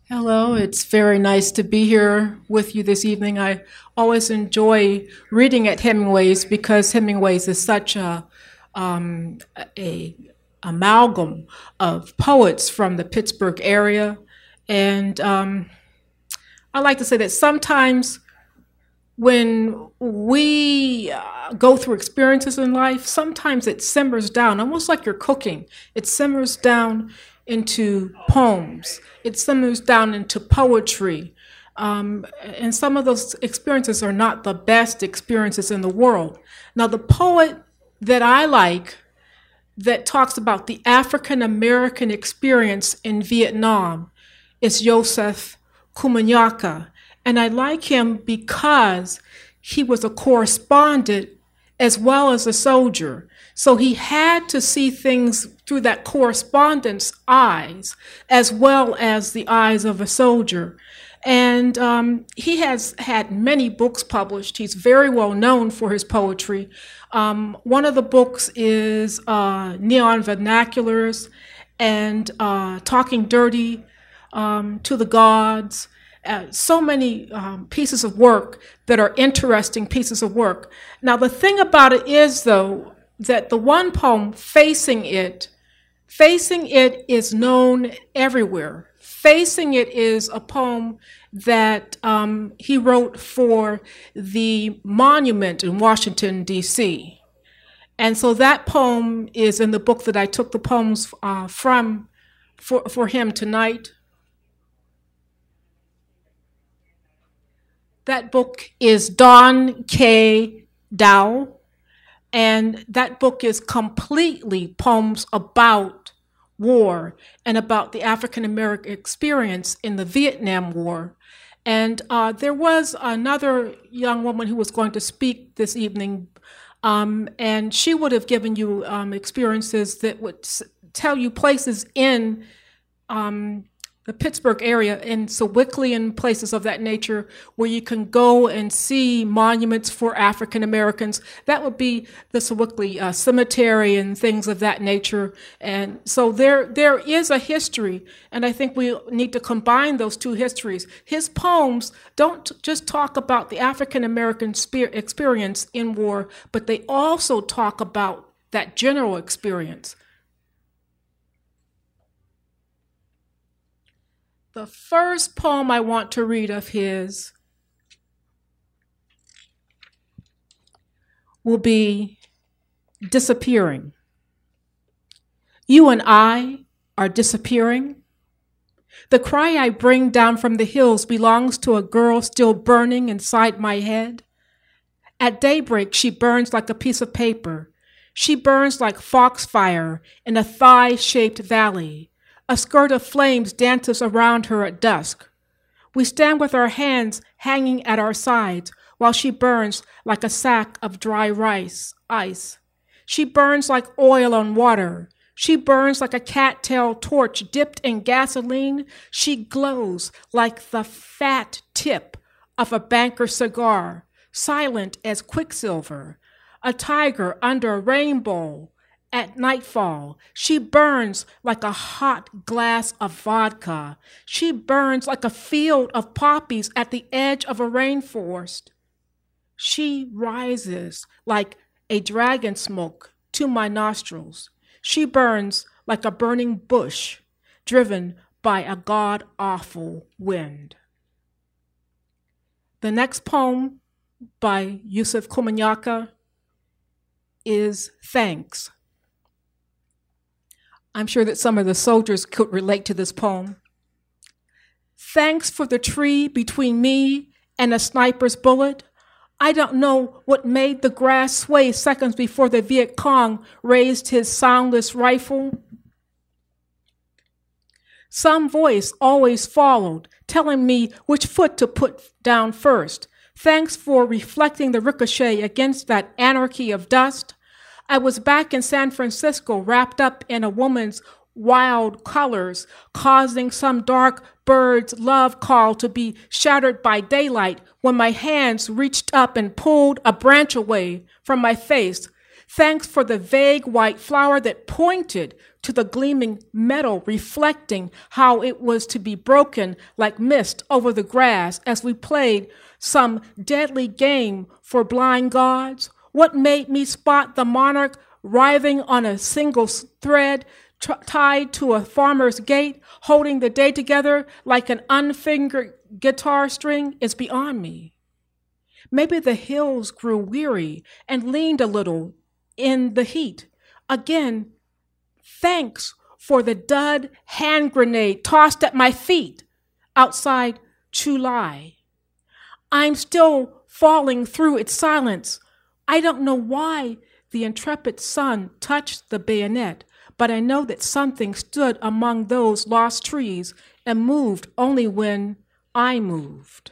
Hello, it's very nice to be here with you this evening. I always enjoy reading at Hemingway's because Hemingway's is such um, a amalgam of poets from the Pittsburgh area, and I like to say that sometimes when we go through experiences in life, sometimes it simmers down, almost like you're cooking. It simmers down into poems, it simmers down into poetry. And some of those experiences are not the best experiences in the world. Now, the poet that I like that talks about the African American experience in Vietnam is Joseph Kumanyaka. And I like him because he was a correspondent as well as a soldier. So he had to see things through that correspondent's eyes as well as the eyes of a soldier. And he has had many books published. He's very well known for his poetry. One of the books is Neon Vernaculars and Talking Dirty to the Gods. So many pieces of work that are interesting pieces of work. Now, the thing about it is, though, that the one poem, Facing It is known everywhere. Facing It is a poem that he wrote for the monument in Washington, D.C. And so that poem is in the book that I took the poems from for him tonight. That book is Don K. Dow, and that book is completely poems about war and about the African American experience in the Vietnam War. And there was another young woman who was going to speak this evening, and she would have given you experiences that would tell you places in the Pittsburgh area, in Sewickley and places of that nature, where you can go and see monuments for African Americans. That would be the Sewickley Cemetery and things of that nature. And so there is a history, and I think we need to combine those two histories. His poems don't just talk about the African American experience in war, but they also talk about that general experience. The first poem I want to read of his will be Disappearing. You and I are disappearing. The cry I bring down from the hills belongs to a girl still burning inside my head. At daybreak, she burns like a piece of paper. She burns like foxfire in a thigh-shaped valley. A skirt of flames dances around her at dusk. We stand with our hands hanging at our sides while she burns like a sack of dry ice. She burns like oil on water. She burns like a cattail torch dipped in gasoline. She glows like the fat tip of a banker's cigar, silent as quicksilver. A tiger under a rainbow. At nightfall, she burns like a hot glass of vodka. She burns like a field of poppies at the edge of a rainforest. She rises like a dragon smoke to my nostrils. She burns like a burning bush driven by a god-awful wind. The next poem by Yusef Kumanyaka is Thanks. I'm sure that some of the soldiers could relate to this poem. Thanks for the tree between me and a sniper's bullet. I don't know what made the grass sway seconds before the Viet Cong raised his soundless rifle. Some voice always followed, telling me which foot to put down first. Thanks for reflecting the ricochet against that anarchy of dust. I was back in San Francisco, wrapped up in a woman's wild colors, causing some dark bird's love call to be shattered by daylight when my hands reached up and pulled a branch away from my face. Thanks for the vague white flower that pointed to the gleaming metal, reflecting how it was to be broken like mist over the grass as we played some deadly game for blind gods. What made me spot the monarch writhing on a single thread, tied to a farmer's gate, holding the day together like an unfingered guitar string, is beyond me. Maybe the hills grew weary and leaned a little in the heat. Again, thanks for the dud hand grenade tossed at my feet outside Chu Lai. I'm still falling through its silence. I don't know why the intrepid sun touched the bayonet, but I know that something stood among those lost trees and moved only when I moved.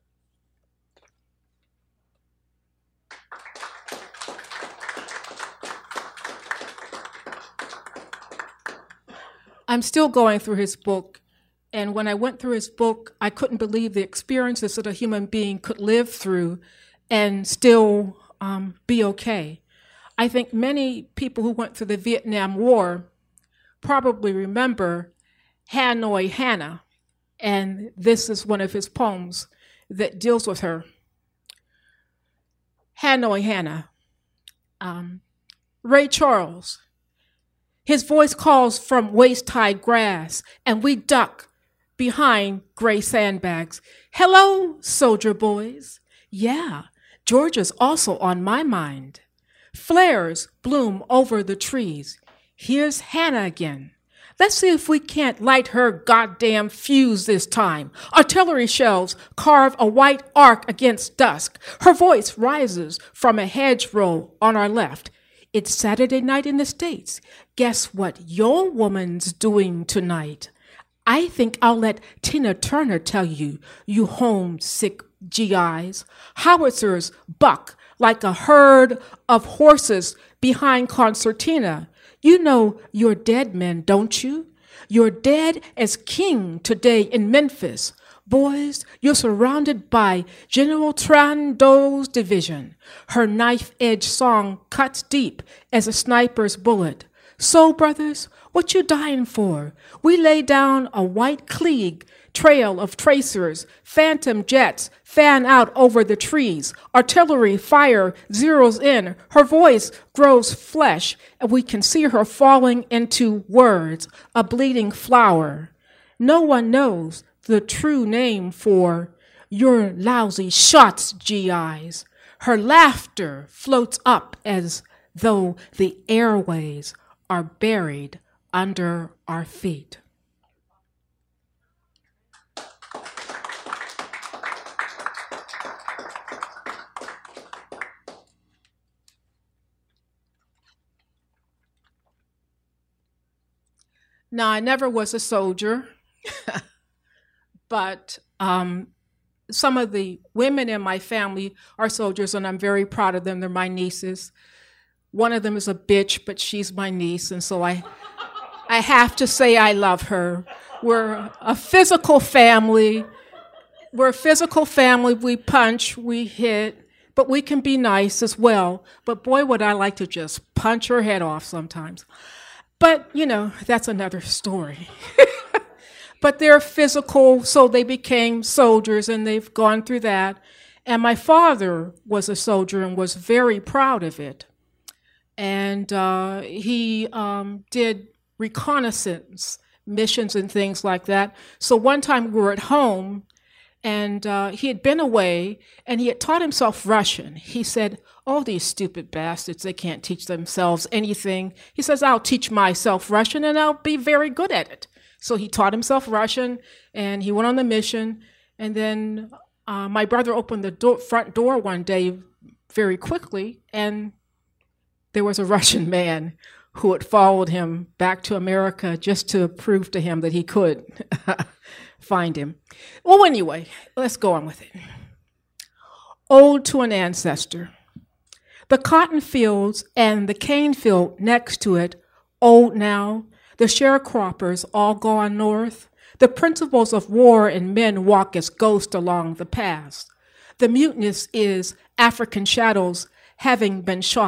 I'm still going through his book, and when I went through his book, I couldn't believe the experiences that a human being could live through and still be okay. I think many people who went through the Vietnam War probably remember Hanoi Hannah, and this is one of his poems that deals with her. Hanoi Hannah. Ray Charles. His voice calls from waist-high grass, and we duck behind gray sandbags. Hello, soldier boys. Yeah, Georgia's also on my mind. Flares bloom over the trees. Here's Hannah again. Let's see if we can't light her goddamn fuse this time. Artillery shells carve a white arc against dusk. Her voice rises from a hedgerow on our left. It's Saturday night in the States. Guess what your woman's doing tonight? I think I'll let Tina Turner tell you, you homesick GIs. Howitzers buck like a herd of horses behind concertina. You know you're dead men, don't you? You're dead as king today in Memphis. Boys, you're surrounded by General Tran Do's division. Her knife-edged song cuts deep as a sniper's bullet. So, brothers, what you dying for? We lay down a white Klieg trail of tracers. Phantom jets fan out over the trees. Artillery fire zeroes in. Her voice grows flesh, and we can see her falling into words, a bleeding flower. No one knows the true name for your lousy shots, GIs. Her laughter floats up as though the airways are buried under our feet. Now, I never was a soldier, but some of the women in my family are soldiers, and I'm very proud of them. They're my nieces. One of them is a bitch, but she's my niece, and so I have to say I love her. We're a physical family. We're a physical family. We punch, we hit, but we can be nice as well. But boy, would I like to just punch her head off sometimes. But, you know, that's another story. But they're physical, so they became soldiers, and they've gone through that. And my father was a soldier and was very proud of it. And he did reconnaissance missions and things like that. So one time we were at home, and he had been away, and he had taught himself Russian. He said, oh, these stupid bastards, they can't teach themselves anything. He says, I'll teach myself Russian, and I'll be very good at it. So he taught himself Russian, and he went on the mission. And then my brother opened the front door one day very quickly, and there was a Russian man who had followed him back to America just to prove to him that he could find him. Well, anyway, let's go on with it. Ode to an Ancestor. The cotton fields and the cane field next to it, old now, the sharecroppers all gone north. The principles of war and men walk as ghosts along the paths. The muteness is African shadows having been shot.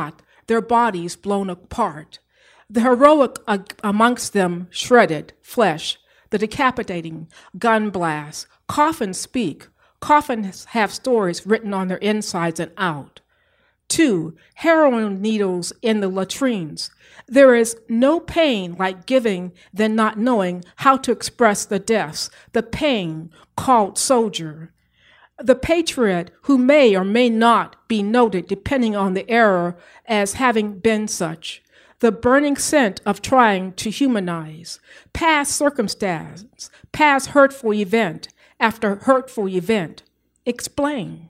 their bodies blown apart. The heroic amongst them shredded flesh, the decapitating gun blasts. Coffins speak. Coffins have stories written on their insides and out. 2, heroin needles in the latrines. There is no pain like giving than not knowing how to express the deaths, the pain called soldier. The patriot who may or may not be noted depending on the era as having been such. The burning scent of trying to humanize. Past circumstance, past hurtful event, after hurtful event. Explain.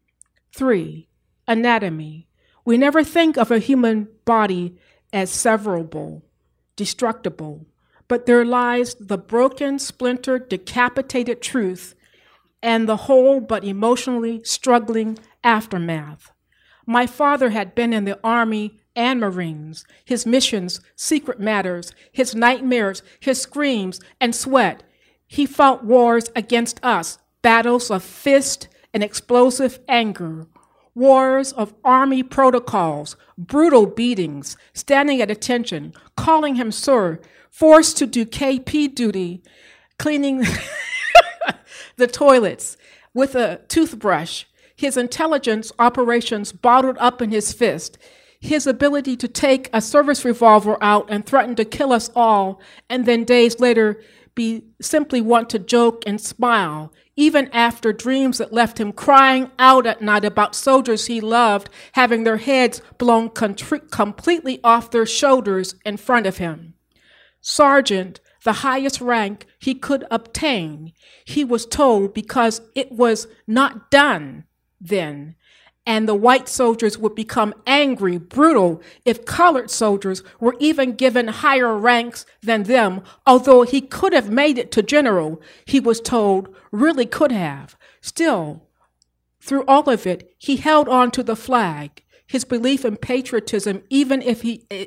3, anatomy. We never think of a human body as severable, destructible, but there lies the broken, splintered, decapitated truth and the whole but emotionally struggling aftermath. My father had been in the Army and Marines, his missions, secret matters, his nightmares, his screams and sweat. He fought wars against us, battles of fist and explosive anger, wars of Army protocols, brutal beatings, standing at attention, calling him sir, forced to do KP duty, cleaning the toilets with a toothbrush, his intelligence operations bottled up in his fist, his ability to take a service revolver out and threaten to kill us all, and then days later simply want to joke and smile, even after dreams that left him crying out at night about soldiers he loved having their heads blown completely off their shoulders in front of him. Sergeant, the highest rank he could obtain, he was told because it was not done then, and the white soldiers would become angry, brutal, if colored soldiers were even given higher ranks than them, although he could have made it to general, he was told, really could have. Still, through all of it, he held on to the flag, his belief in patriotism, even if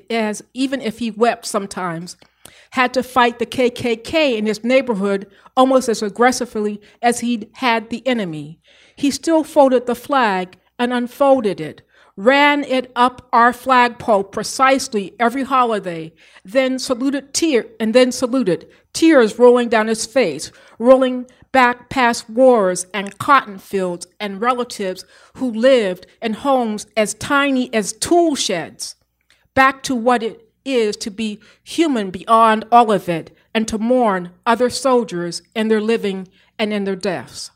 he wept sometimes, had to fight the KKK in his neighborhood almost as aggressively as he had the enemy. He still folded the flag and unfolded it, ran it up our flagpole precisely every holiday, then saluted, tears rolling down his face, rolling back past wars and cotton fields and relatives who lived in homes as tiny as tool sheds, back to what it is to be human beyond all of it, and to mourn other soldiers in their living and in their deaths.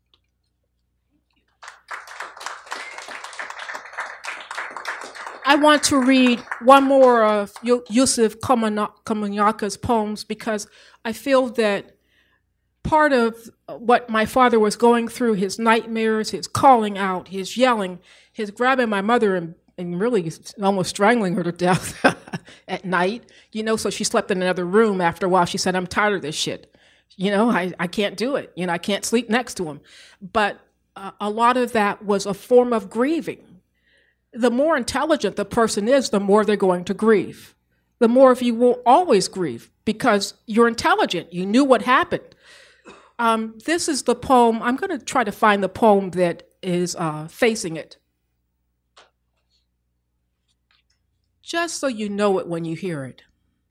I want to read one more of Yusef Komunyaka's poems because I feel that part of what my father was going through, his nightmares, his calling out, his yelling, his grabbing my mother and really almost strangling her to death at night, so she slept in another room. After a while, she said, I'm tired of this shit. I can't do it. I can't sleep next to him. But a lot of that was a form of grieving. The more intelligent the person is, the more they're going to grieve. The more of you will always grieve because you're intelligent. You knew what happened. This is the poem. I'm going to try to find the poem that is facing it. Just so you know it when you hear it.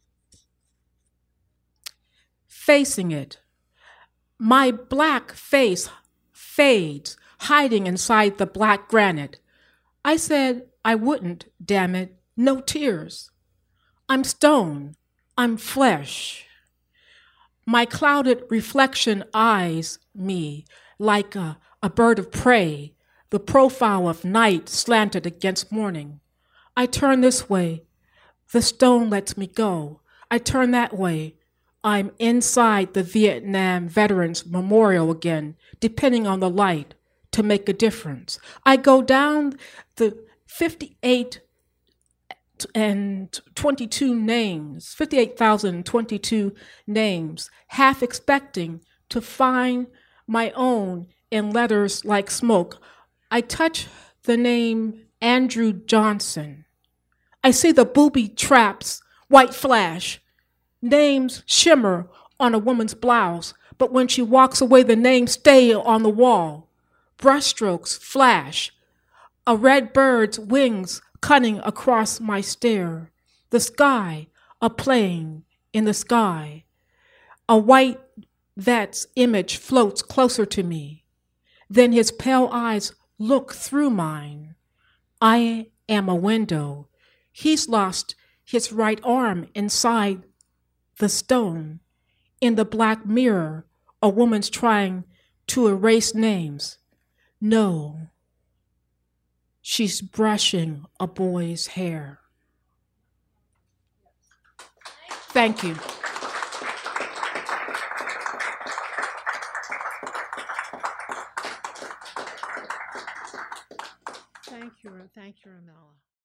Facing it. My black face fades, hiding inside the black granite. I said I wouldn't, damn it, no tears. I'm stone, I'm flesh. My clouded reflection eyes me like a bird of prey, the profile of night slanted against morning. I turn this way, the stone lets me go. I turn that way, I'm inside the Vietnam Veterans Memorial again, depending on the light to make a difference. I go down the 58,022 names, half expecting to find my own in letters like smoke. I touch the name Andrew Johnson. I see the booby traps, white flash. Names shimmer on a woman's blouse, but when she walks away, the names stay on the wall. Brushstrokes flash. A red bird's wings cutting across my stare. The sky, a plane in the sky. A white vet's image floats closer to me. Then his pale eyes look through mine. I am a window. He's lost his right arm inside the stone. In the black mirror, a woman's trying to erase names. No, she's brushing a boy's hair. Thank you. Thank you, Ramella.